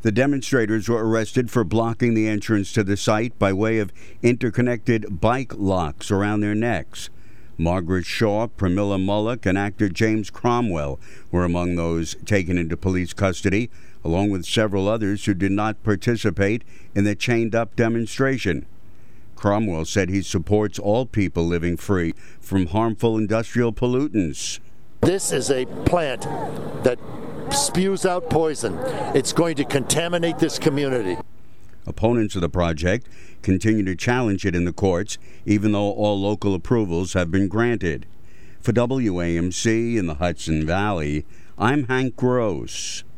The demonstrators were arrested for blocking the entrance to the site by way of interconnected bike locks around their necks. Margaret Shaw, Pramila Mullock, and actor James Cromwell were among those taken into police custody, along with several others who did not participate in the chained-up demonstration. Cromwell said he supports all people living free from harmful industrial pollutants. This is a plant that spews out poison. It's going to contaminate this community. Opponents of the project continue to challenge it in the courts, even though all local approvals have been granted. For WAMC in the Hudson Valley, I'm Hank Gross.